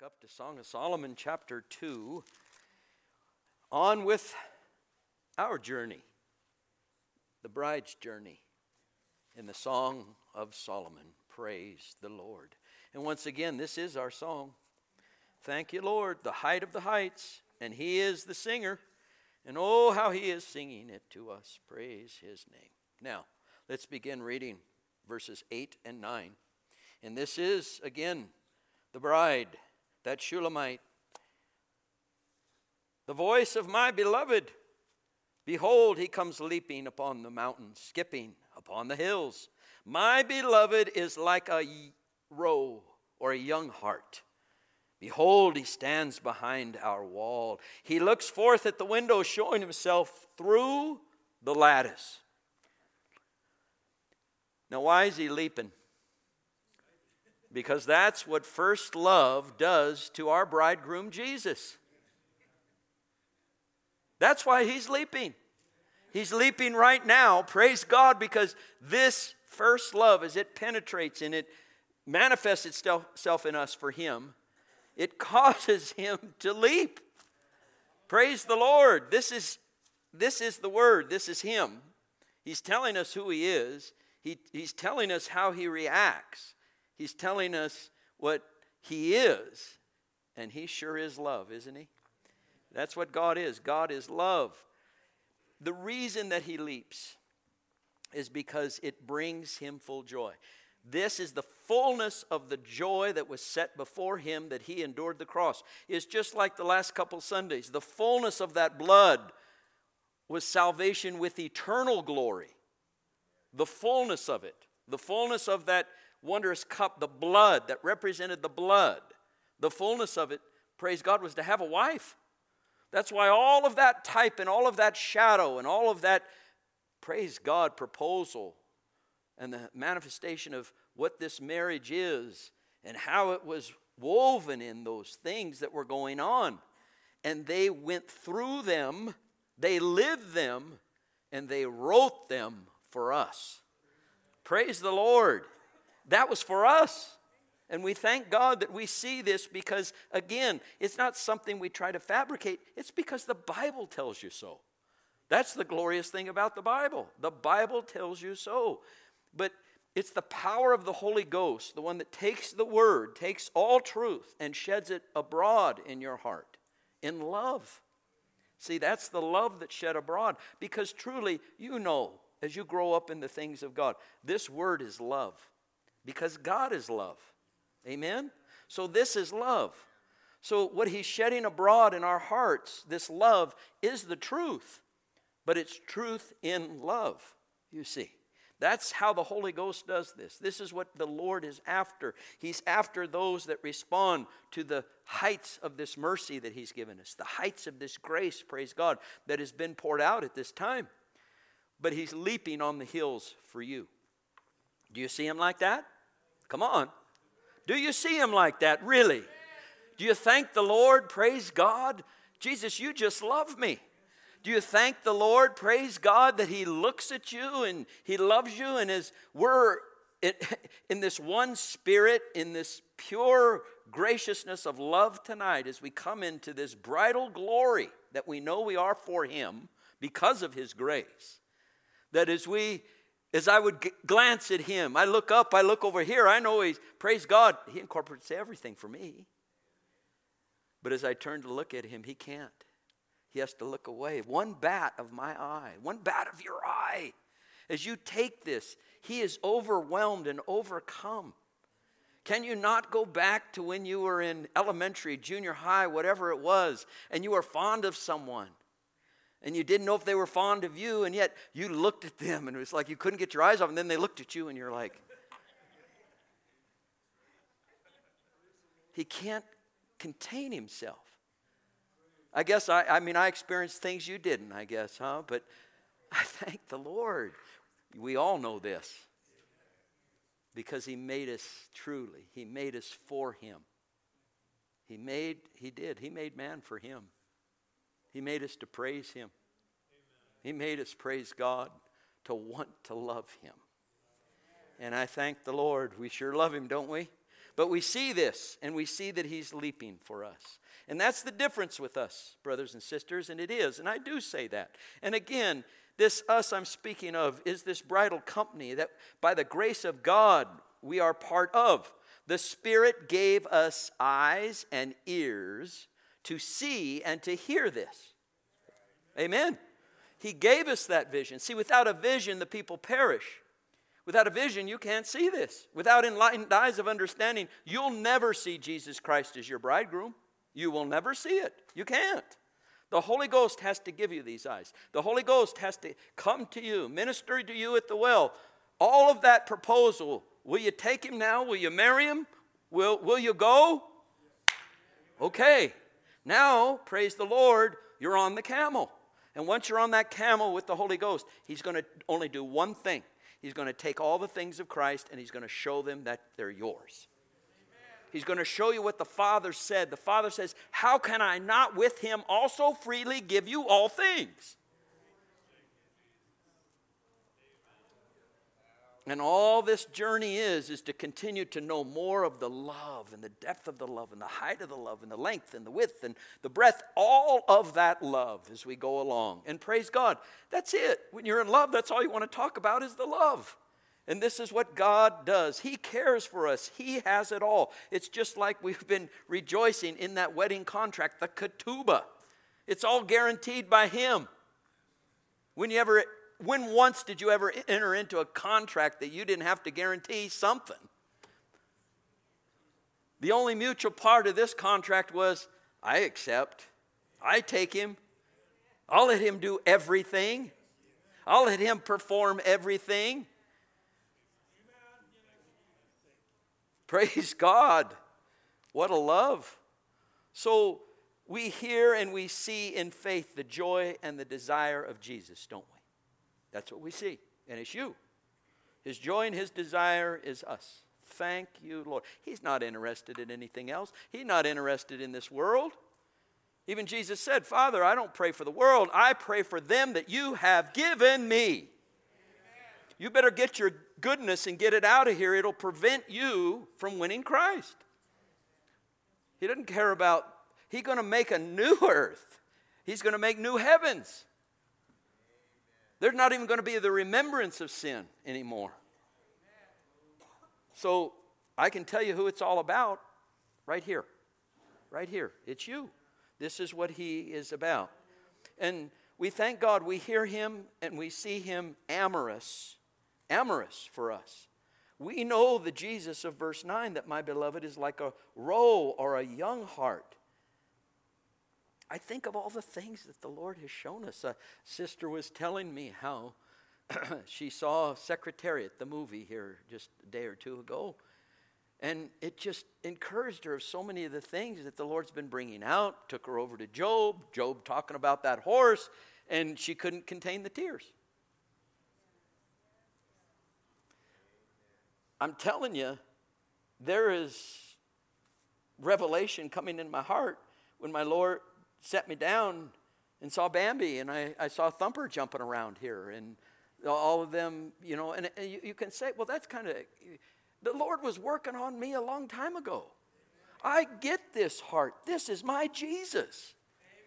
up to Song of Solomon chapter 2, on with our journey, the bride's journey in the Song of Solomon. Praise the Lord. And once again, this is our song. Thank you, Lord, the height of the heights, and He is the singer, and oh, how He is singing it to us. Praise His name. Now, let's begin reading verses 8 and 9. And this is, again, the bride, that Shulamite. The voice of my beloved. Behold, he comes leaping upon the mountains, skipping upon the hills. My beloved is like a roe or a young hart. Behold, he stands behind our wall. He looks forth at the window, showing himself through the lattice. Now, why is he leaping? Because that's what first love does to our bridegroom, Jesus. That's why he's leaping. He's leaping right now, praise God, because this first love, as it penetrates and it manifests itself in us for him, it causes him to leap. Praise the Lord. This is the word. This is him. He's telling us who he is. He's telling us how he reacts. He's telling us what he is. And he sure is love, isn't he? That's what God is. God is love. The reason that he leaps is because it brings him full joy. This is the fullness of the joy that was set before him, that he endured the cross. It's just like the last couple Sundays. The fullness of that blood was salvation with eternal glory. The fullness of it. The fullness of that wondrous cup, the blood that represented the blood. The fullness of it, praise God, was to have a wife. That's why all of that type and all of that shadow and all of that, praise God, proposal and the manifestation of what this marriage is and how it was woven in those things that were going on. And they went through them, they lived them, and they wrote them for us. Praise the Lord. That was for us. And we thank God that we see this because, again, it's not something we try to fabricate. It's because the Bible tells you so. That's the glorious thing about the Bible. The Bible tells you so. But it's the power of the Holy Ghost, the one that takes the Word, takes all truth, and sheds it abroad in your heart in love. See, that's the love that's shed abroad. Because truly, you know, as you grow up in the things of God, this Word is love. Because God is love. Amen? So this is love. So what he's shedding abroad in our hearts, this love, is the truth. But it's truth in love, you see. That's how the Holy Ghost does this. This is what the Lord is after. He's after those that respond to the heights of this mercy that he's given us. The heights of this grace, praise God, that has been poured out at this time. But he's leaping on the hills for you. Do you see him like that? Come on. Do you see him like that, really? Do you thank the Lord, praise God? Jesus, you just love me. Do you thank the Lord, praise God, that he looks at you and he loves you, and as we're in this one spirit, in this pure graciousness of love tonight, as we come into this bridal glory that we know we are for him because of his grace, that as I would glance at him, I look up, I look over here, I know praise God, he incorporates everything for me. But as I turn to look at him, he can't. He has to look away. One bat of my eye, one bat of your eye. As you take this, he is overwhelmed and overcome. Can you not go back to when you were in elementary, junior high, whatever it was, and you were fond of someone? And you didn't know if they were fond of you, and yet you looked at them, and it was like you couldn't get your eyes off, and then they looked at you, and you're like, he can't contain himself. I guess, I experienced things you didn't, I guess, huh? But I thank the Lord. We all know this. Because he made us truly. He made us for him. He made man for him. He made us to praise him. He made us, praise God, to want to love him. And I thank the Lord. We sure love him, don't we? But we see this, and we see that he's leaping for us. And that's the difference with us, brothers and sisters, and it is. And I do say that. And again, this us I'm speaking of is this bridal company that by the grace of God we are part of. The Spirit gave us eyes and ears to see and to hear this. Amen. He gave us that vision. See, without a vision, the people perish. Without a vision, you can't see this. Without enlightened eyes of understanding, you'll never see Jesus Christ as your bridegroom. You will never see it. You can't. The Holy Ghost has to give you these eyes. The Holy Ghost has to come to you, minister to you at the well. All of that proposal, will you take him now? Will you marry him? Will you go? Okay. Now, praise the Lord, you're on the camel. And once you're on that camel with the Holy Ghost, he's going to only do one thing. He's going to take all the things of Christ and he's going to show them that they're yours. He's going to show you what the Father said. The Father says, how can I not with him also freely give you all things? And all this journey is to continue to know more of the love and the depth of the love and the height of the love and the length and the width and the breadth, all of that love as we go along. And praise God, that's it. When you're in love, that's all you want to talk about is the love. And this is what God does. He cares for us. He has it all. It's just like we've been rejoicing in that wedding contract, the ketubah. It's all guaranteed by him. When once did you ever enter into a contract that you didn't have to guarantee something? The only mutual part of this contract was, I accept. I take him. I'll let him do everything. I'll let him perform everything. Praise God. What a love. So we hear and we see in faith the joy and the desire of Jesus, don't we? That's what we see. And it's you. His joy and his desire is us. Thank you, Lord. He's not interested in anything else. He's not interested in this world. Even Jesus said, Father, I don't pray for the world. I pray for them that you have given me. You better get your goodness and get it out of here. It'll prevent you from winning Christ. He doesn't care about, he's going to make a new earth. He's going to make new heavens. There's not even going to be the remembrance of sin anymore. So I can tell you who it's all about right here. Right here. It's you. This is what he is about. And we thank God we hear him and we see him amorous for us. We know the Jesus of verse 9 that my beloved is like a roe or a young hart. I think of all the things that the Lord has shown us. A sister was telling me how she saw Secretariat, the movie here just a day or two ago. And it just encouraged her of so many of the things that the Lord's been bringing out. Took her over to Job talking about that horse, and she couldn't contain the tears. I'm telling you, there is revelation coming in my heart when my Lord set me down and saw Bambi, and I saw Thumper jumping around here, and all of them, you know, and you can say, well, that's kind of, the Lord was working on me a long time ago. I get this heart. This is my Jesus.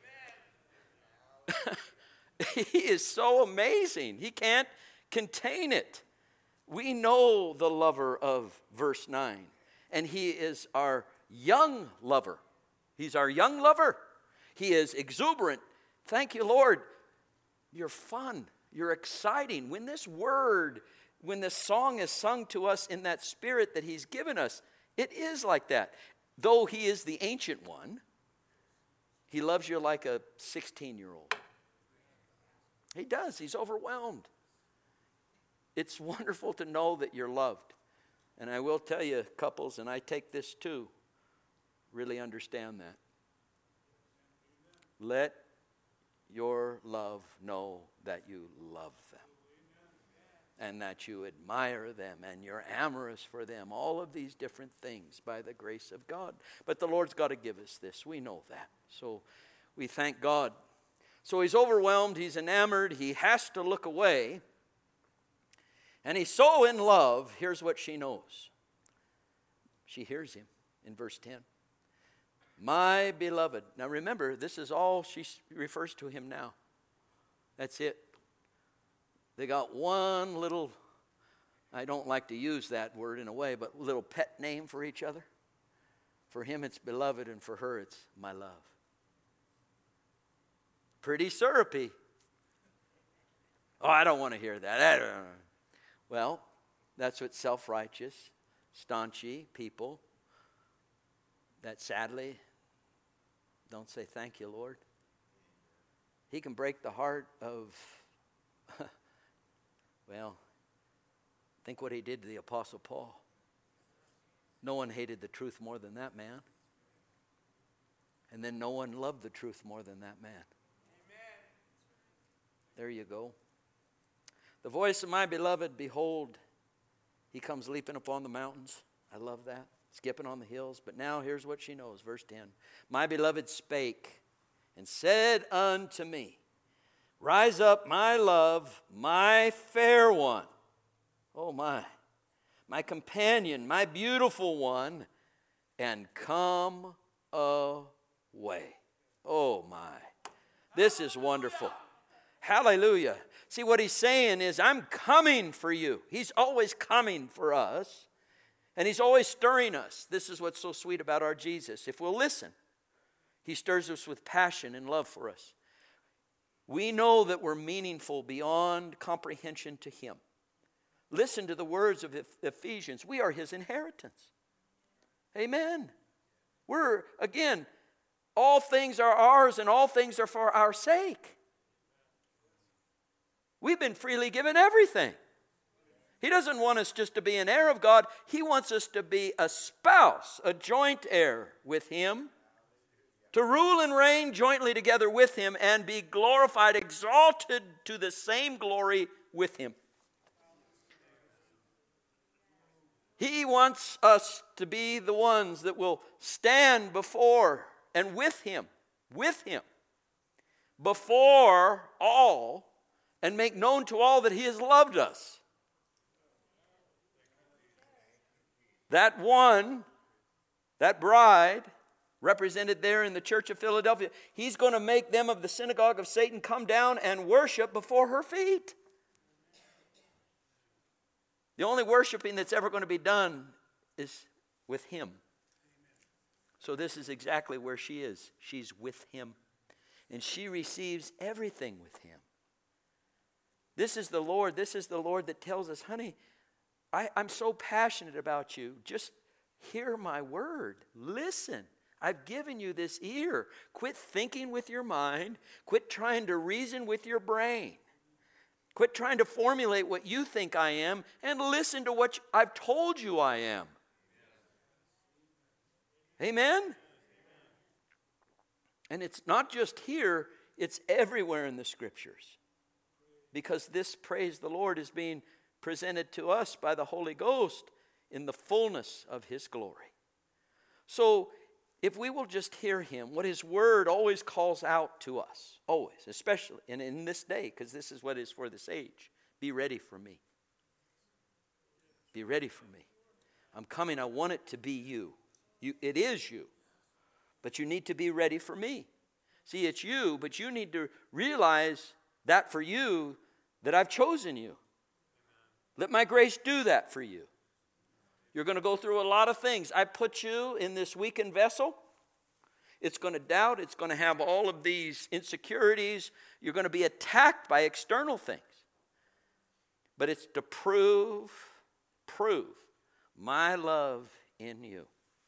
Amen. He is so amazing. He can't contain it. We know the lover of verse 9, and he is our young lover. He's our young lover. He is exuberant. Thank you, Lord. You're fun. You're exciting. When this song is sung to us in that spirit that he's given us, it is like that. Though he is the ancient one, he loves you like a 16-year-old. He does. He's overwhelmed. It's wonderful to know that you're loved. And I will tell you, couples, and I take this too, really understand that. Let your love know that you love them. And that you admire them and you're amorous for them. All of these different things by the grace of God. But the Lord's got to give us this. We know that. So we thank God. So he's overwhelmed. He's enamored. He has to look away. And he's so in love. Here's what she knows. She hears him in verse 10. My beloved. Now remember, this is all she refers to him now. That's it. They got one little, I don't like to use that word in a way, but little pet name for each other. For him it's beloved, and for her it's my love. Pretty syrupy. Oh, I don't want to hear that. Well, that's what self-righteous, staunchy people that sadly don't say thank you, Lord. He can break the heart of, well, think what he did to the Apostle Paul. No one hated the truth more than that man. And then no one loved the truth more than that man. Amen. There you go. The voice of my beloved, behold, he comes leaping upon the mountains. I love that. Skipping on the hills. But now here's what she knows. Verse 10. My beloved spake and said unto me, rise up, my love, my fair one. Oh my companion, my beautiful one, and come away. Oh my. This is wonderful. Hallelujah. See, what he's saying is, I'm coming for you. He's always coming for us. And he's always stirring us. This is what's so sweet about our Jesus. If we'll listen, he stirs us with passion and love for us. We know that we're meaningful beyond comprehension to him. Listen to the words of Ephesians. We are his inheritance. Amen. We're, again, all things are ours and all things are for our sake. We've been freely given everything. He doesn't want us just to be an heir of God. He wants us to be a spouse, a joint heir with him, to rule and reign jointly together with him and be glorified, exalted to the same glory with him. He wants us to be the ones that will stand before and with him, before all, and make known to all that he has loved us. That one, that bride, represented there in the church of Philadelphia, he's going to make them of the synagogue of Satan come down and worship before her feet. The only worshiping that's ever going to be done is with him. So this is exactly where she is. She's with him. And she receives everything with him. This is the Lord that tells us, honey, I'm so passionate about you. Just hear my word. Listen. I've given you this ear. Quit thinking with your mind. Quit trying to reason with your brain. Quit trying to formulate what you think I am and listen to what I've told you I am. Amen? And it's not just here, it's everywhere in the Scriptures. Because this, praise the Lord, is being presented to us by the Holy Ghost in the fullness of his glory. So, if we will just hear him, what his word always calls out to us, always, especially in this day, because this is what is for this age. Be ready for me. Be ready for me. I'm coming. I want it to be you. It is you. But you need to be ready for me. See, it's you, but you need to realize that for you, that I've chosen you. Let my grace do that for you. You're going to go through a lot of things. I put you in this weakened vessel. It's going to doubt. It's going to have all of these insecurities. You're going to be attacked by external things. But it's to prove my love in you.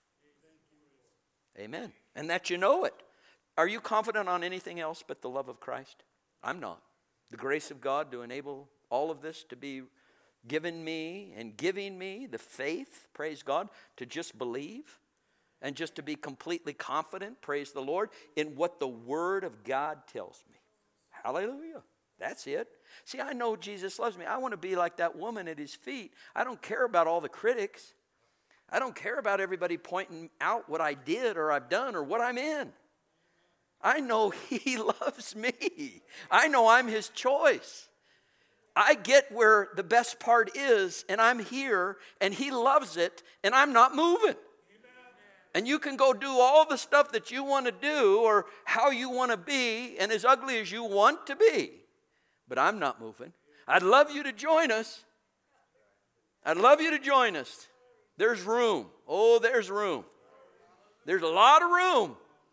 Amen. And that you know it. Are you confident on anything else but the love of Christ? I'm not. The grace of God to enable all of this to be given me and giving me the faith, praise God, to just believe and just to be completely confident, praise the Lord, in what the Word of God tells me. Hallelujah. That's it. See, I know Jesus loves me. I want to be like that woman at his feet. I don't care about all the critics. I don't care about everybody pointing out what I did or I've done or what I'm in. I know he loves me. I know I'm his choice. I get where the best part is, and I'm here, and he loves it, and I'm not moving. And you can go do all the stuff that you want to do or how you want to be and as ugly as you want to be. But I'm not moving. I'd love you to join us. I'd love you to join us. There's room. Oh, there's room. There's a lot of room.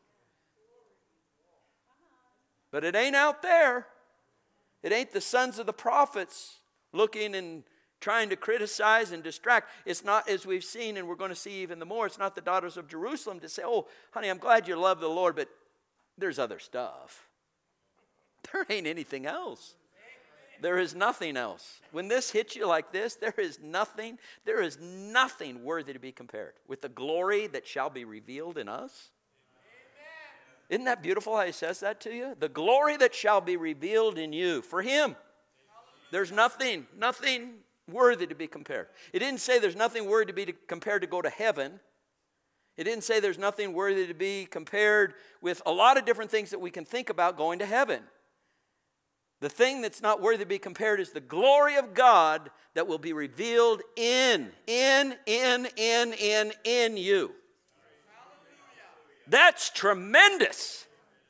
But it ain't out there. It ain't the sons of the prophets looking and trying to criticize and distract. It's not, as we've seen and we're going to see even the more, it's not the daughters of Jerusalem to say, oh, honey, I'm glad you love the Lord, but there's other stuff. There ain't anything else. There is nothing else. When this hits you like this, there is nothing worthy to be compared with the glory that shall be revealed in us. Isn't that beautiful how he says that to you? The glory that shall be revealed in you. For him, there's nothing worthy to be compared. It didn't say there's nothing worthy to be compared to go to heaven. It didn't say there's nothing worthy to be compared with a lot of different things that we can think about going to heaven. The thing that's not worthy to be compared is the glory of God that will be revealed in you. That's tremendous.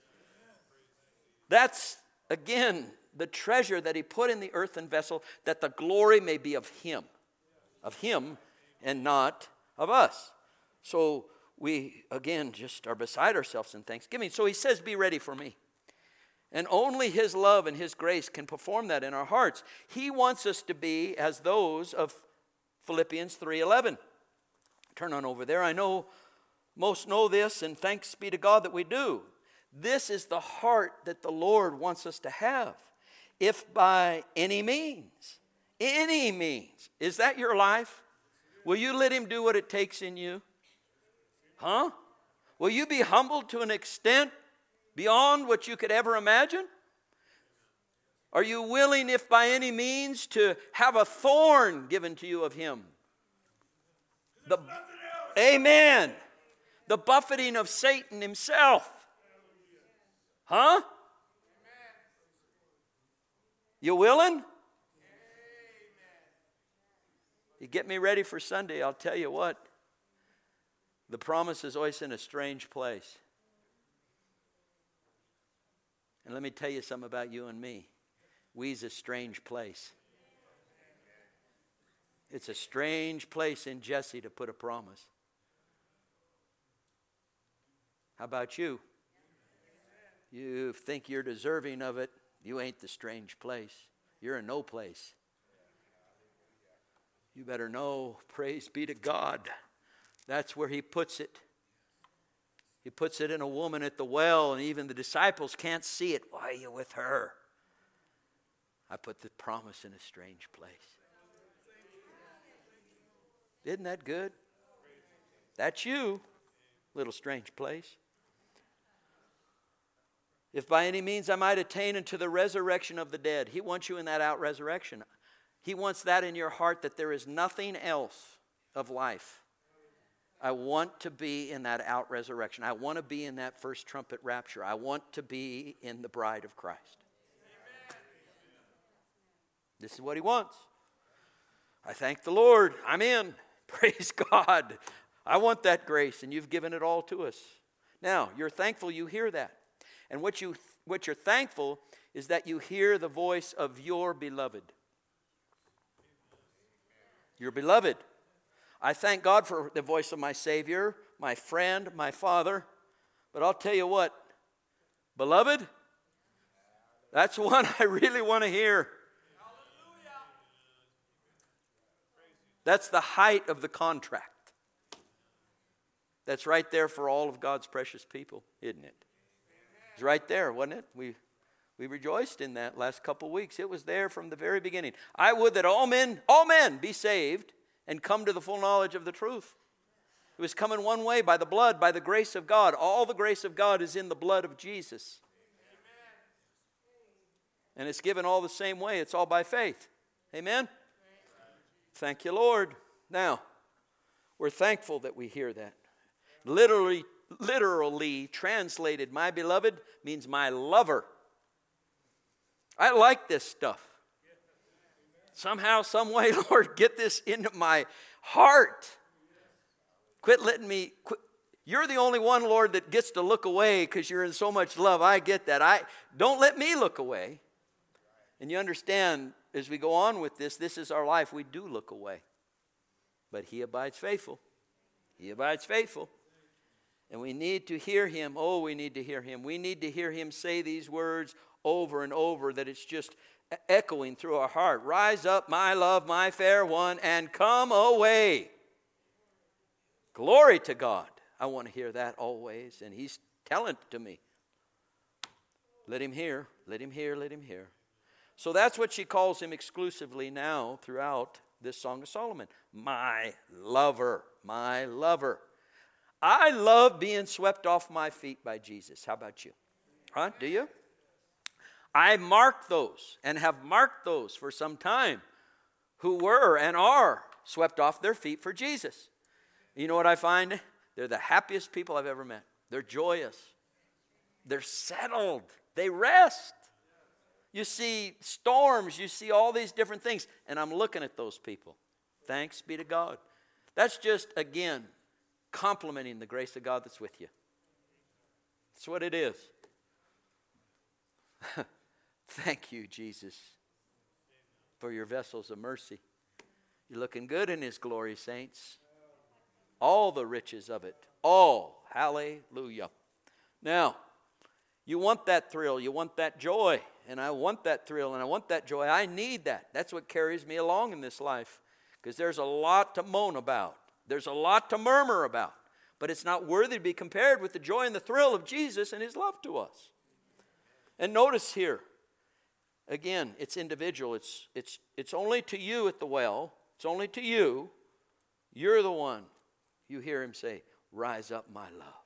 That's, again, the treasure that he put in the earthen vessel, that the glory may be of him and not of us. So we, again, just are beside ourselves in thanksgiving. So he says, be ready for me. And only his love and his grace can perform that in our hearts. He wants us to be as those of Philippians 3:11. Turn on over there. I know most know this, and thanks be to God that we do. This is the heart that the Lord wants us to have. If by any means, is that your life? Will you let him do what it takes in you? Huh? Will you be humbled to an extent beyond what you could ever imagine? Are you willing, if by any means, to have a thorn given to you of him? Amen. The buffeting of Satan himself. Huh? You willing? You get me ready for Sunday, I'll tell you what. The promise is always in a strange place. And let me tell you something about you and me. We's a strange place. It's a strange place in Jesse to put a promise. How about you? You think you're deserving of it. You ain't the strange place. You're in no place. You better know, praise be to God. That's where he puts it. He puts it in a woman at the well, and even the disciples can't see it. Why are you with her? I put the promise in a strange place. Isn't that good? That's you, little strange place. If by any means I might attain unto the resurrection of the dead. He wants you in that out resurrection. He wants that in your heart, that there is nothing else of life. I want to be in that out resurrection. I want to be in that first trumpet rapture. I want to be in the bride of Christ. Amen. This is what he wants. I thank the Lord. I'm in. Praise God. I want that grace, and you've given it all to us. Now, you're thankful you hear that. And what you're thankful is that you hear the voice of your beloved. Your beloved. I thank God for the voice of my Savior, my friend, my Father. But I'll tell you what, beloved, that's one I really want to hear. That's the height of the contract. That's right there for all of God's precious people, isn't it? It's right there, wasn't it? We rejoiced in that last couple weeks. It was there from the very beginning. I would that all men be saved and come to the full knowledge of the truth. It was coming one way, by the blood, by the grace of God. All the grace of God is in the blood of Jesus. And it's given all the same way. It's all by faith. Amen? Thank you, Lord. Now, we're thankful that we hear that. Literally translated, my beloved means my lover. I like this stuff. Somehow, some way, Lord, get this into my heart. Quit letting me, You're the only one, Lord, that gets to look away because you're in so much love. I get that. Don't let me look away. And you understand, as we go on with this is our life. We do look away. But He abides faithful. He abides faithful. And we need to hear Him. Oh, we need to hear Him. We need to hear Him say these words over and over, that it's just echoing through our heart. Rise up, my love, my fair one, and come away. Glory to God. I want to hear that always. And He's telling it to me. Let Him hear. Let Him hear. Let Him hear. So that's what she calls Him exclusively now throughout this Song of Solomon. My lover. My lover. I love being swept off my feet by Jesus. How about you? Huh? Do you? I mark those and have marked those for some time who were and are swept off their feet for Jesus. You know what I find? They're the happiest people I've ever met. They're joyous. They're settled. They rest. You see storms. You see all these different things. And I'm looking at those people. Thanks be to God. That's just, again, complimenting the grace of God that's with you. That's what it is. Thank you, Jesus, for your vessels of mercy. You're looking good in His glory, saints. All the riches of it. All. Hallelujah. Now, you want that thrill. You want that joy. And I want that thrill and I want that joy. I need that. That's what carries me along in this life. Because there's a lot to moan about. There's a lot to murmur about. But it's not worthy to be compared with the joy and the thrill of Jesus and His love to us. And notice here, again, it's individual. It's only to you at the well. It's only to you. You're the one. You hear Him say, rise up, my love.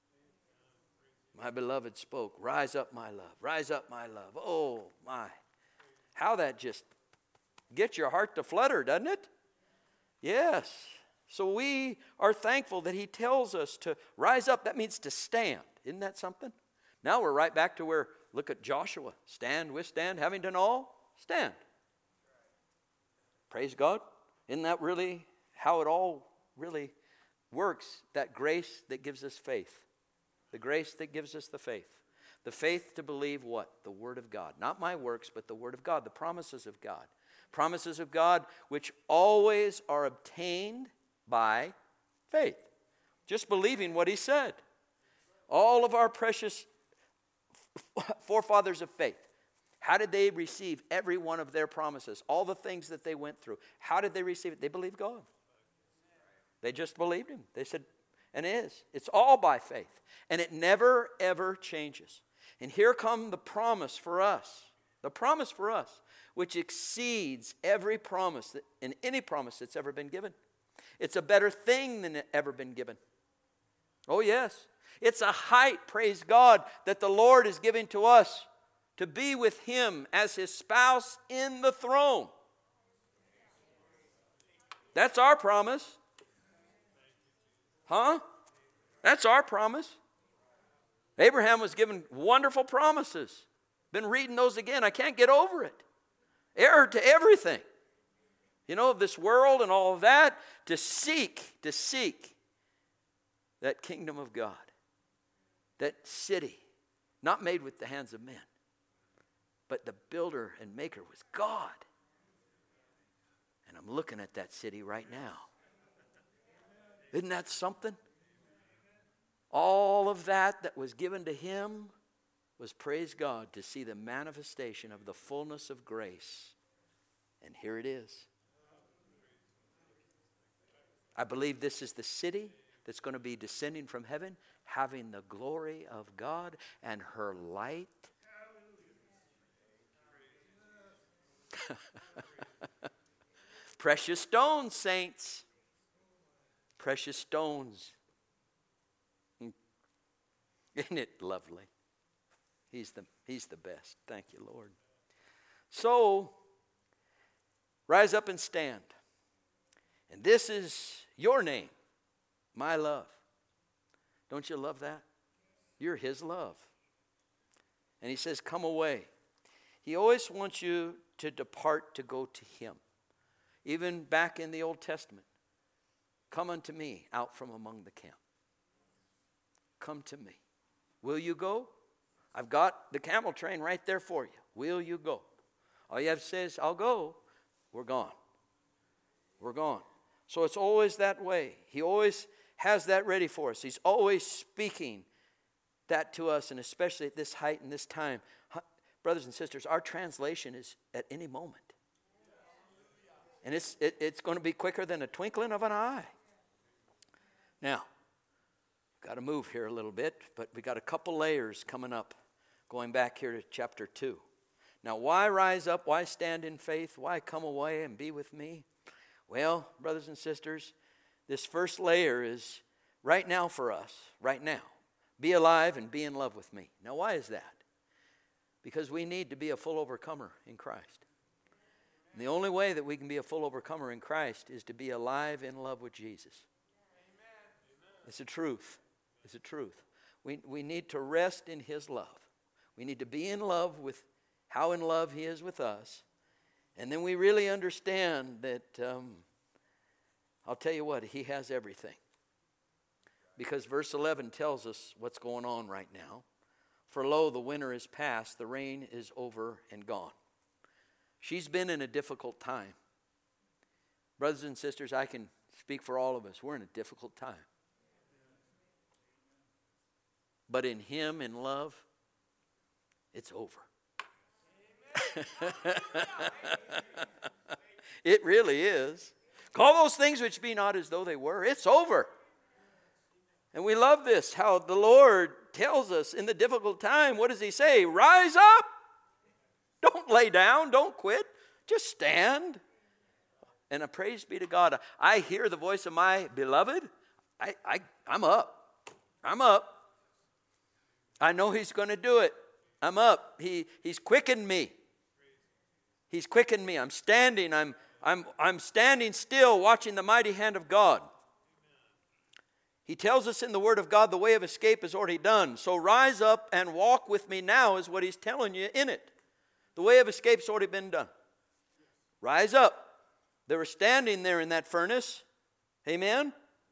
My beloved spoke, rise up, my love. Rise up, my love. Oh, my. How that just gets your heart to flutter, doesn't it? Yes. So we are thankful that He tells us to rise up. That means to stand. Isn't that something? Now we're right back to where, look at Joshua. Stand, withstand, having done all, stand. Praise God. Isn't that really how it all really works? That grace that gives us faith. The grace that gives us the faith. The faith to believe what? The Word of God. Not my works, but the Word of God. The promises of God. Promises of God which always are obtained by faith. Just believing what He said. All of our precious forefathers of faith. How did they receive every one of their promises? All the things that they went through. How did they receive it? They believed God. They just believed Him. They said, and it is. It's all by faith. And it never, ever changes. And here come the promise for us. The promise for us, which exceeds every promise in any promise that's ever been given. It's a better thing than ever been given. Oh, yes. It's a height, praise God, that the Lord is giving to us to be with Him as His spouse in the throne. That's our promise. Huh? That's our promise. Abraham was given wonderful promises. Been reading those again. I can't get over it. Heir to everything. You know, of this world and all of that. To seek that kingdom of God. That city. Not made with the hands of men. But the builder and maker was God. And I'm looking at that city right now. Isn't that something? All of that was given to Him was, praise God, to see the manifestation of the fullness of grace. And here it is. I believe this is the city that's going to be descending from heaven, having the glory of God and her light. Precious stones, saints. Precious stones. Isn't it lovely? He's the best. Thank you, Lord. So, rise up and stand. And this is your name, my love. Don't you love that? You're His love. And He says, come away. He always wants you to depart to go to Him. Even back in the Old Testament. Come unto me out from among the camp. come to me. Will you go? I've got the camel train right there for you. Will you go? All you have to say is, I'll go. We're gone. We're gone. So it's always that way. He always has that ready for us. He's always speaking that to us, and especially at this height and this time. Brothers and sisters, our translation is at any moment. And it's going to be quicker than a twinkling of an eye. Now, got to move here a little bit, but we got a couple layers coming up, going back here to chapter 2. Now, why rise up? Why stand in faith? Why come away and be with me? Well, brothers and sisters, this first layer is right now for us, right now. Be alive and be in love with me. Now, why is that? Because we need to be a full overcomer in Christ. And the only way that we can be a full overcomer in Christ is to be alive in love with Jesus. It's a truth. It's a truth. We need to rest in His love. We need to be in love with how in love He is with us. And then we really understand that, I'll tell you what, He has everything. Because verse 11 tells us what's going on right now. For lo, the winter is past, the rain is over and gone. She's been in a difficult time. Brothers and sisters, I can speak for all of us. We're in a difficult time. But in Him, in love, it's over. It really is. Call those things which be not as though they were. It's over. And we love this, how the Lord tells us in the difficult time, what does He say? Rise up. Don't lay down. Don't quit. Just stand. And a praise be to God. I hear the voice of my beloved. I'm up. I'm up. I know He's going to do it. I'm up. He's quickened me. He's quickened me. I'm standing. I'm standing still, watching the mighty hand of God. He tells us in the Word of God, the way of escape is already done. So rise up and walk with me now is what He's telling you in it. The way of escape's already been done. Rise up. They were standing there in that furnace. Amen?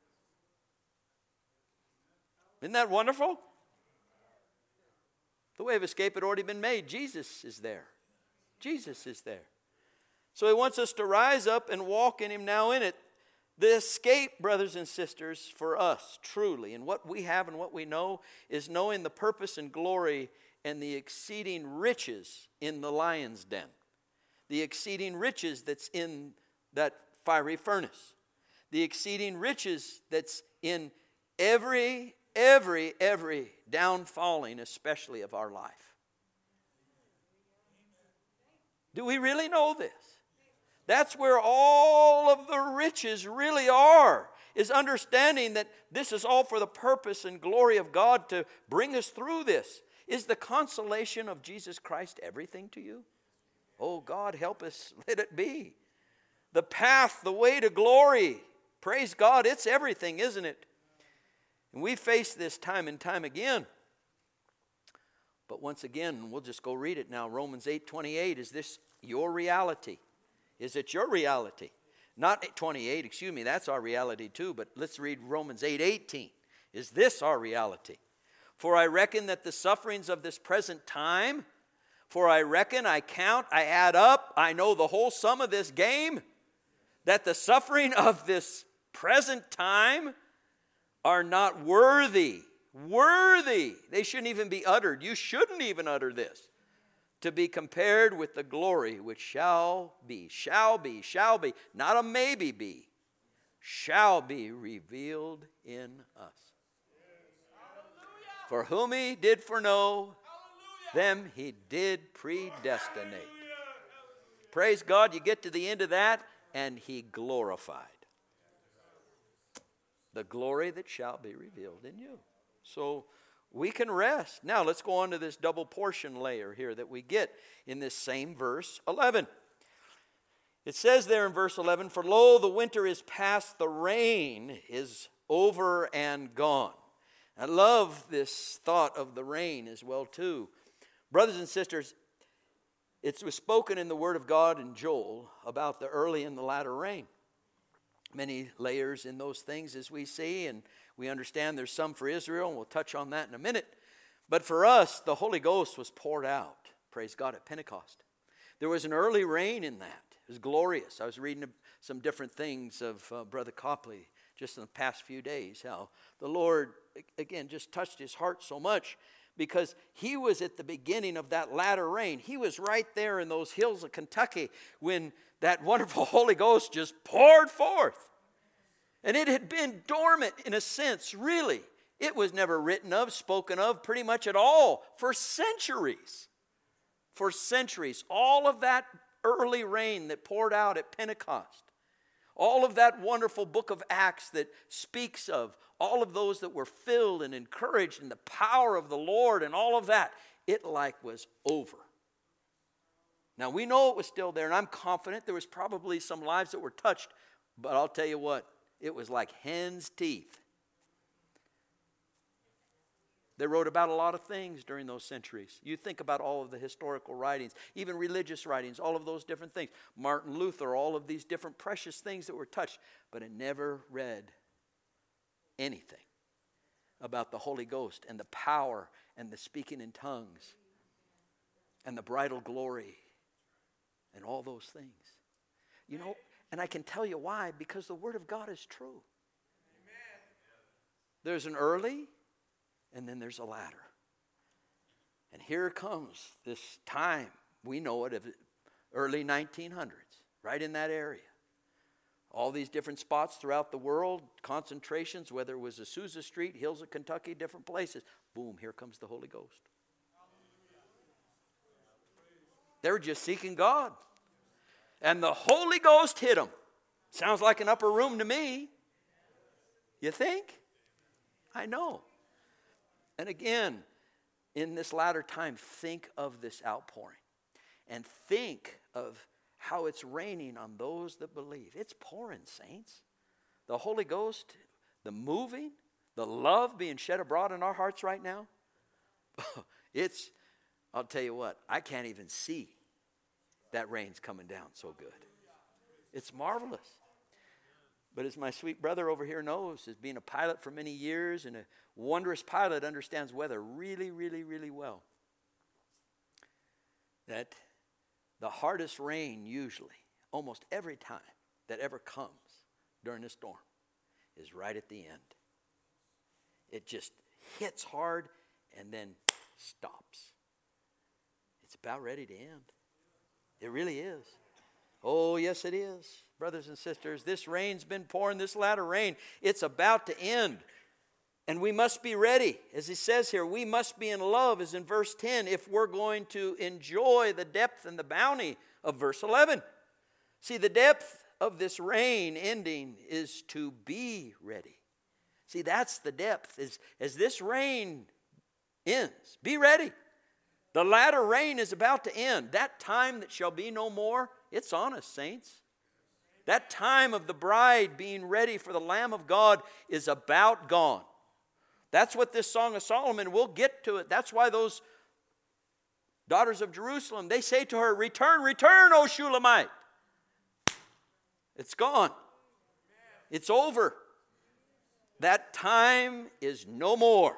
Isn't that wonderful? The way of escape had already been made. Jesus is there. Jesus is there. So He wants us to rise up and walk in Him now in it. The escape, brothers and sisters, for us, truly, and what we have and what we know, is knowing the purpose and glory and the exceeding riches in the lion's den. The exceeding riches that's in that fiery furnace. The exceeding riches that's in every downfalling, especially of our life. Do we really know this? That's where all of the riches really are, is understanding that this is all for the purpose and glory of God to bring us through this. Is the consolation of Jesus Christ everything to you? Oh, God, help us. Let it be. The path, the way to glory. Praise God, it's everything, isn't it? And we face this time and time again. But once again, we'll just go read it now. Romans 8:28, is this your reality? Is it your reality? Not 28, excuse me, that's our reality too. But let's read Romans 8:18. Is this our reality? For I reckon that the sufferings of this present time, I count, I add up, I know the whole sum of this game, that the suffering of this present time are not worthy. They shouldn't even be uttered. You shouldn't even utter this. To be compared with the glory which shall be, not a maybe be, shall be revealed in us. For whom He did foreknow, them He did predestinate. Praise God, you get to the end of that, and He glorified. The glory that shall be revealed in you. So we can rest. Now let's go on to this double portion layer here that we get in this same verse 11. It says there in verse 11, for lo, the winter is past, the rain is over and gone. I love this thought of the rain as well too. Brothers and sisters, it was spoken in the Word of God in Joel about the early and the latter rain. Many layers in those things as we see, and We understand there's some for Israel, and we'll touch on that in a minute. But for us, the Holy Ghost was poured out, praise God, at Pentecost. There was an early rain in that. It was glorious. I was reading some different things of Brother Copley just in the past few days, how the Lord, again, just touched his heart so much because he was at the beginning of that latter rain. He was right there in those hills of Kentucky when that wonderful Holy Ghost just poured forth. And it had been dormant in a sense, really. It was never written of, spoken of pretty much at all for centuries. For centuries. All of that early rain that poured out at Pentecost. All of that wonderful book of Acts that speaks of all of those that were filled and encouraged in the power of the Lord and all of that. It like was over. Now we know it was still there, and I'm confident there was probably some lives that were touched. But I'll tell you what, it was like hen's teeth. They wrote about a lot of things during those centuries. You think about all of the historical writings, even religious writings, all of those different things. Martin Luther, all of these different precious things that were touched. But it never read anything about the Holy Ghost and the power and the speaking in tongues and the bridal glory and all those things. You know, and I can tell you why, because the Word of God is true. Amen. There's an early and then there's a latter. And here comes this time, we know it, of early 1900s, right in that area. All these different spots throughout the world, concentrations, whether it was Azusa Street, hills of Kentucky, different places. Boom, here comes the Holy Ghost. They were just seeking God. And the Holy Ghost hit them. Sounds like an upper room to me. You think? I know. And again, in this latter time, think of this outpouring. And think of how it's raining on those that believe. It's pouring, saints. The Holy Ghost, the moving, the love being shed abroad in our hearts right now. I'll tell you what, I can't even see that rain's coming down so good. It's marvelous. But as my sweet brother over here knows, as being a pilot for many years and a wondrous pilot, understands weather really, really, really well, that the hardest rain usually, almost every time that ever comes during a storm, is right at the end. It just hits hard and then stops. It's about ready to end. It really is. Oh, yes, it is. Brothers and sisters, this rain's been pouring, this latter rain. It's about to end. And we must be ready. As he says here, we must be in love, as in verse 10, if we're going to enjoy the depth and the bounty of verse 11. See, the depth of this rain ending is to be ready. See, that's the depth. As this rain ends, be ready. The latter rain is about to end. That time that shall be no more, it's on us, saints. That time of the bride being ready for the Lamb of God is about gone. That's what this Song of Solomon, we'll get to it. That's why those daughters of Jerusalem, they say to her, return, return, O Shulamite. It's gone. It's over. That time is no more.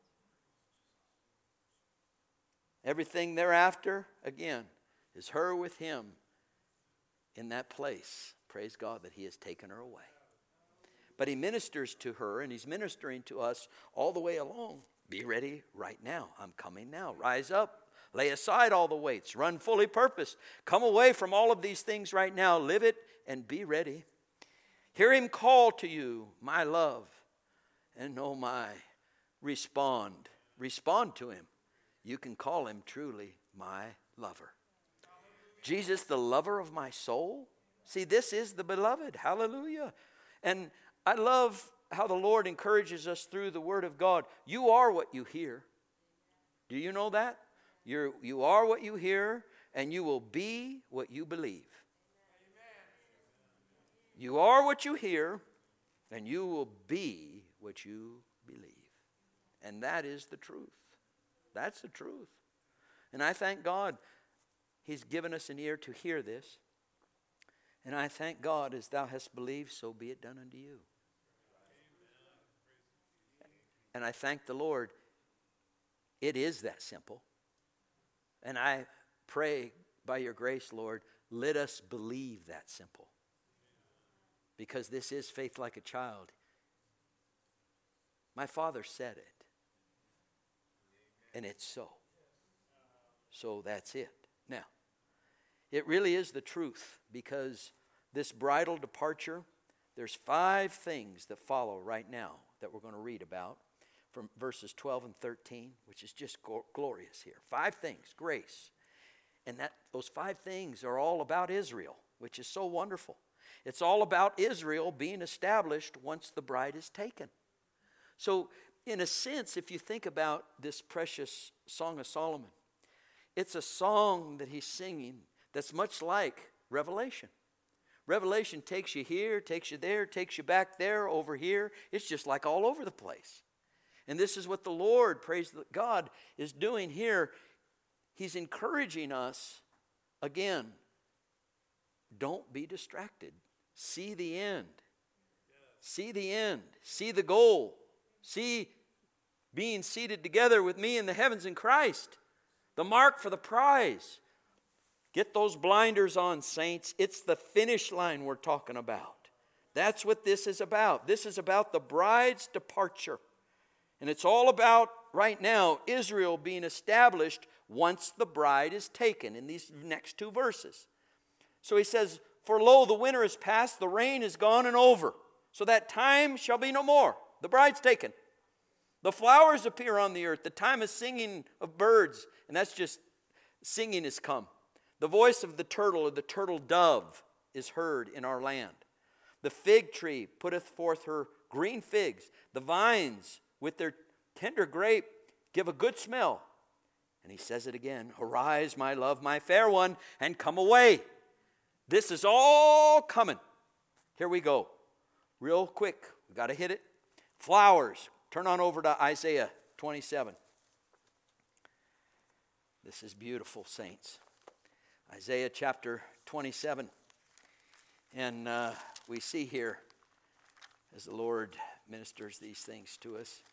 Everything thereafter, again, is her with him in that place. Praise God that he has taken her away. But he ministers to her, and he's ministering to us all the way along. Be ready right now. I'm coming now. Rise up. Lay aside all the weights. Run fully purposed. Come away from all of these things right now. Live it and be ready. Hear him call to you, my love. And oh my, respond. Respond to him. You can call him truly my lover. Jesus, the lover of my soul. See, this is the beloved. Hallelujah. And I love how the Lord encourages us through the Word of God. You are what you hear. Do you know that? You are what you hear, and you will be what you believe. You are what you hear, and you will be what you believe. And that is the truth. That's the truth. And I thank God he's given us an ear to hear this. And I thank God, as thou hast believed, so be it done unto you. And I thank the Lord, it is that simple. And I pray by your grace, Lord, let us believe that simple. Because this is faith like a child. My Father said it. And it's so. So that's it. Now, it really is the truth, because this bridal departure, there's 5 things that follow right now that we're going to read about from verses 12 and 13, which is just glorious here. 5 things, grace. And those 5 things are all about Israel, which is so wonderful. It's all about Israel being established once the bride is taken. So, in a sense, if you think about this precious Song of Solomon, it's a song that he's singing that's much like Revelation. Revelation takes you here, takes you there, takes you back there, over here. It's just like all over the place. And this is what the Lord, praise God, is doing here. He's encouraging us, again, don't be distracted. See the end. See the end. See the goal. See being seated together with me in the heavens in Christ. The mark for the prize. Get those blinders on, saints. It's the finish line we're talking about. That's what this is about. This is about the bride's departure. And it's all about, right now, Israel being established once the bride is taken in these next 2 verses. So he says, for lo, the winter is past, the rain is gone and over. So that time shall be no more. The bride's taken. The flowers appear on the earth. The time of singing of birds, and that's just singing is come. The voice of the turtle or the turtle dove is heard in our land. The fig tree putteth forth her green figs. The vines with their tender grape give a good smell. And he says it again, arise, my love, my fair one, and come away. This is all coming. Here we go. Real quick, we've got to hit it. Flowers. Turn on over to Isaiah 27. This is beautiful, saints. Isaiah chapter 27. And we see here, as the Lord ministers these things to us.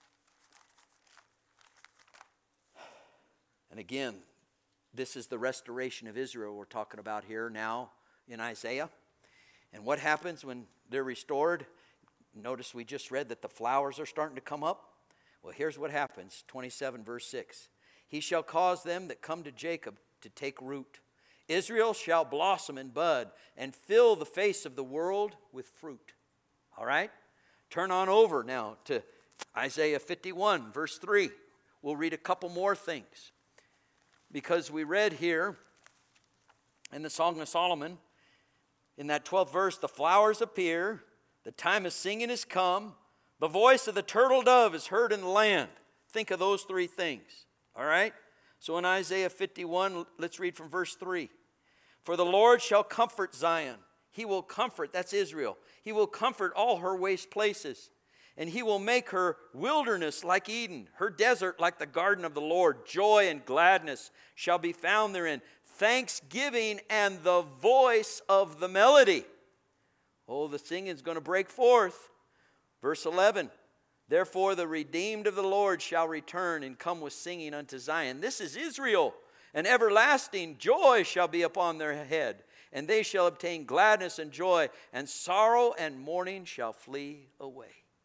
And again, this is the restoration of Israel we're talking about here now in Isaiah. And what happens when they're restored? Notice we just read that the flowers are starting to come up. Well, here's what happens. 27 verse 6. He shall cause them that come to Jacob to take root. Israel shall blossom and bud and fill the face of the world with fruit. All right? Turn on over now to Isaiah 51 verse 3. We'll read a couple more things. Because we read here in the Song of Solomon, in that 12th verse, the flowers appear, the time of singing is come, the voice of the turtle dove is heard in the land. Think of those 3 things, all right? So in Isaiah 51, let's read from verse 3. For the Lord shall comfort Zion. He will comfort, that's Israel. He will comfort all her waste places. And he will make her wilderness like Eden, her desert like the garden of the Lord. Joy and gladness shall be found therein, thanksgiving and the voice of the melody. Oh, the singing is going to break forth. Verse 11, therefore the redeemed of the Lord shall return and come with singing unto Zion. This is Israel, and everlasting joy shall be upon their head. And they shall obtain gladness and joy, and sorrow and mourning shall flee away.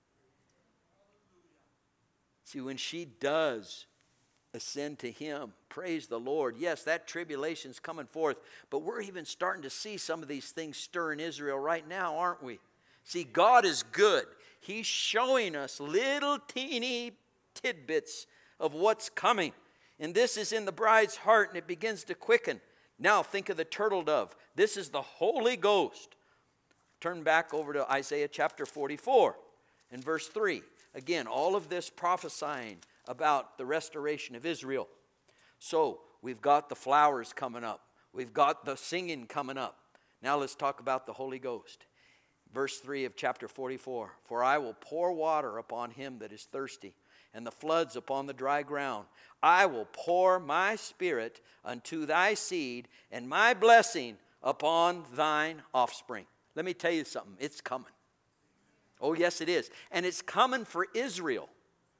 See, when she does ascend to him, praise the Lord. Yes, that tribulation's coming forth, but we're even starting to see some of these things stir in Israel right now, aren't we? See, God is good. He's showing us little teeny tidbits of what's coming. And this is in the bride's heart, and it begins to quicken. Now think of the turtle dove. This is the Holy Ghost. Turn back over to Isaiah chapter 44 and verse 3. Again, all of this prophesying about the restoration of Israel. So, we've got the flowers coming up. We've got the singing coming up. Now let's talk about the Holy Ghost. Verse 3 of chapter 44. For I will pour water upon him that is thirsty, and the floods upon the dry ground. I will pour my spirit unto thy seed, and my blessing upon thine offspring. Let me tell you something. It's coming. Oh, yes, it is. And it's coming for Israel.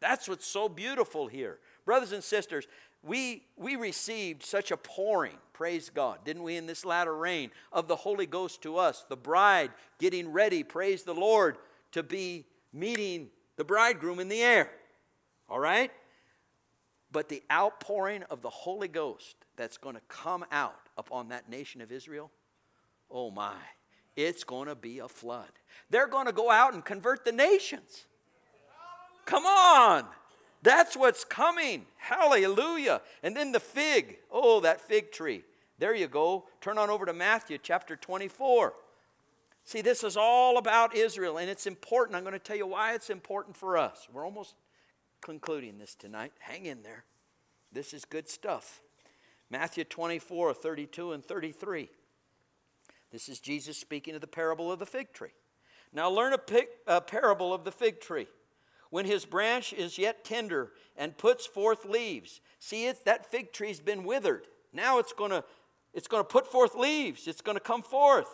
That's what's so beautiful here. Brothers and sisters, we received such a pouring, praise God, didn't we, in this latter rain of the Holy Ghost to us, the bride getting ready, praise the Lord, to be meeting the bridegroom in the air. All right? But the outpouring of the Holy Ghost that's going to come out upon that nation of Israel, oh my, it's going to be a flood. They're going to go out and convert the nations. Come on. That's what's coming. Hallelujah. And then the fig. Oh, that fig tree. There you go. Turn on over to Matthew chapter 24. See, this is all about Israel, and it's important. I'm going to tell you why it's important for us. We're almost concluding this tonight. Hang in there. This is good stuff. Matthew 24, 32 and 33. This is Jesus speaking of the parable of the fig tree. Now learn a parable of the fig tree. When his branch is yet tender and puts forth leaves. See, that fig tree's been withered. Now it's going to put forth leaves. It's going to come forth.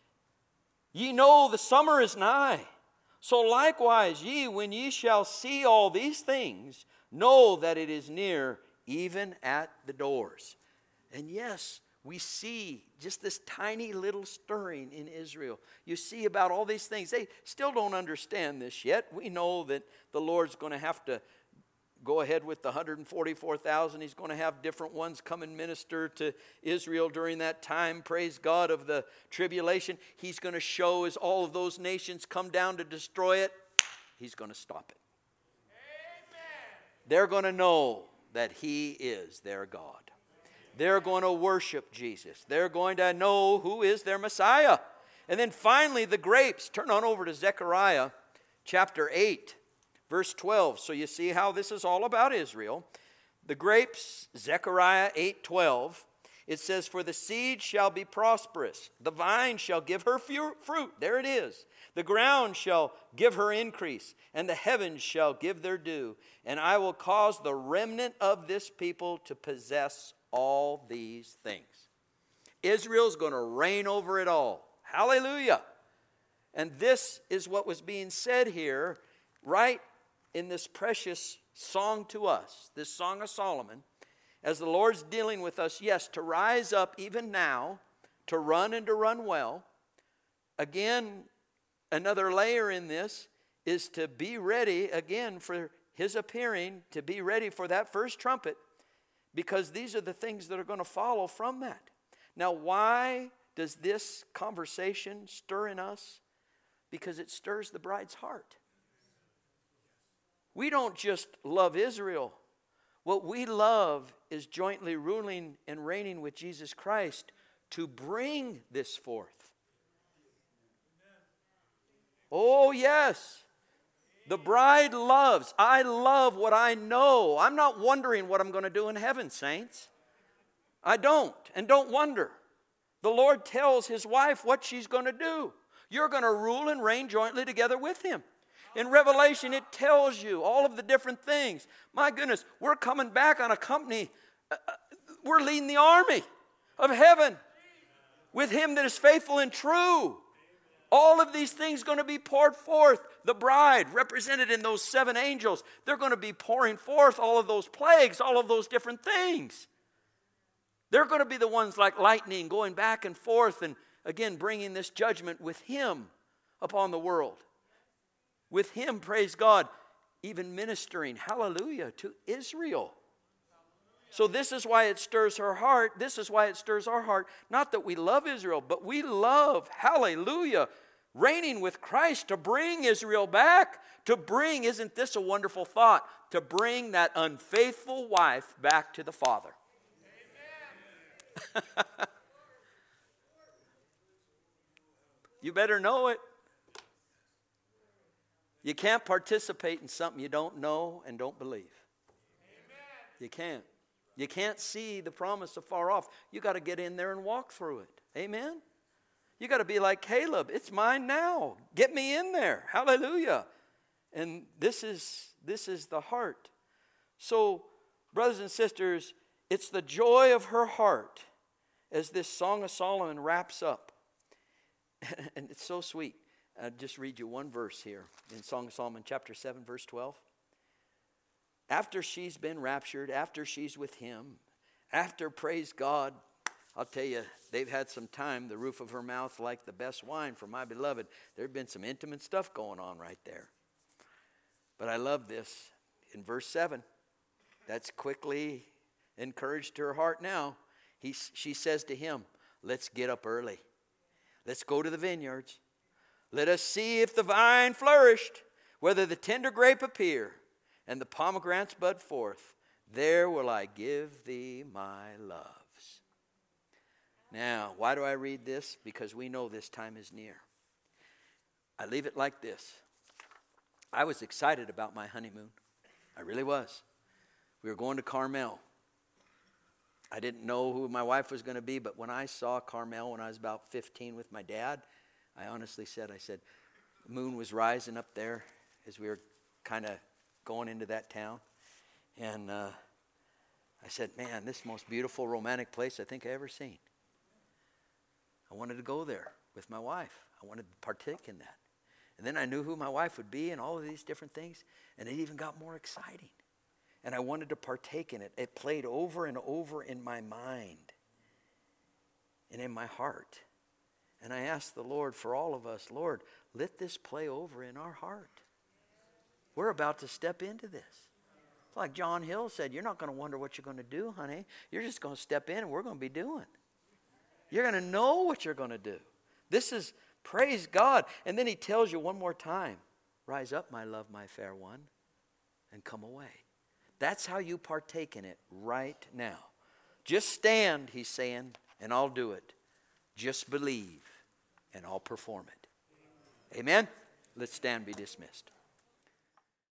Ye know the summer is nigh. So likewise ye, when ye shall see all these things, know that it is near, even at the doors. And yes, we see just this tiny little stirring in Israel. You see about all these things. They still don't understand this yet. We know that the Lord's going to have to go ahead with the 144,000. He's going to have different ones come and minister to Israel during that time, praise God, of the tribulation. He's going to show as all of those nations come down to destroy it, he's going to stop it. Amen. They're going to know that he is their God. They're going to worship Jesus. They're going to know who is their Messiah. And then finally, the grapes. Turn on over to Zechariah chapter 8, verse 12. So you see how this is all about Israel. The grapes, Zechariah 8:12. It says, for the seed shall be prosperous. The vine shall give her fruit. There it is. The ground shall give her increase, and the heavens shall give their dew. And I will cause the remnant of this people to possess all these things. Israel's going to reign over it all. Hallelujah. And this is what was being said here, right in this precious song to us, this Song of Solomon, as the Lord's dealing with us, yes, to rise up even now, to run and to run well. Again, another layer in this is to be ready again for his appearing, to be ready for that first trumpet, because these are the things that are going to follow from that. Now, why does this conversation stir in us? Because it stirs the bride's heart. We don't just love Israel. What we love is jointly ruling and reigning with Jesus Christ to bring this forth. Oh, yes. The bride loves. I love what I know. I'm not wondering what I'm going to do in heaven, saints. I don't, and don't wonder. The Lord tells his wife what she's going to do. You're going to rule and reign jointly together with him. In Revelation, it tells you all of the different things. My goodness, we're coming back on a company. We're leading the army of heaven with him that is faithful and true. All of these things going to be poured forth. The bride, represented in those 7 angels, they're going to be pouring forth all of those plagues, all of those different things. They're going to be the ones like lightning going back and forth and again bringing this judgment with him upon the world. With him, praise God, even ministering, hallelujah, to Israel. So this is why it stirs her heart. This is why it stirs our heart. Not that we love Israel, but we love, hallelujah, reigning with Christ to bring Israel back. To bring, isn't this a wonderful thought? To bring that unfaithful wife back to the Father. Amen. You better know it. You can't participate in something you don't know and don't believe. Amen. You can't. You can't see the promise afar off. You got to get in there and walk through it. Amen? You got to be like Caleb. It's mine now. Get me in there. Hallelujah. And this is the heart. So, brothers and sisters, it's the joy of her heart as this Song of Solomon wraps up. And it's so sweet. I'll just read you one verse here in Song of Solomon, chapter 7, verse 12. after she's been raptured, after she's with him, after, praise God, I'll tell you, they've had some time, the roof of her mouth like the best wine for my beloved. There'd been some intimate stuff going on right there. But I love this. In verse 7, that's quickly encouraged her heart now. She says to him, let's get up early. Let's go to the vineyards. Let us see if the vine flourished, whether the tender grape appear, and the pomegranates bud forth. There will I give thee my loves. Now, why do I read this? Because we know this time is near. I leave it like this. I was excited about my honeymoon. I really was. We were going to Carmel. I didn't know who my wife was going to be, but when I saw Carmel when I was about 15 with my dad, I honestly said, the moon was rising up there as we were kind of going into that town. And I said, man, this is the most beautiful romantic place I think I ever seen. I wanted to go there with my wife. I wanted to partake in that. And then I knew who my wife would be and all of these different things. And it even got more exciting. And I wanted to partake in it. It played over and over in my mind and in my heart. And I asked the Lord for all of us, Lord, let this play over in our heart. We're about to step into this. It's like John Hill said, you're not going to wonder what you're going to do, honey. You're just going to step in and we're going to be doing. You're going to know what you're going to do. This is, praise God. And then he tells you one more time, rise up, my love, my fair one, and come away. That's how you partake in it right now. Just stand, he's saying, and I'll do it. Just believe, and I'll perform it. Amen? Let's stand, be dismissed.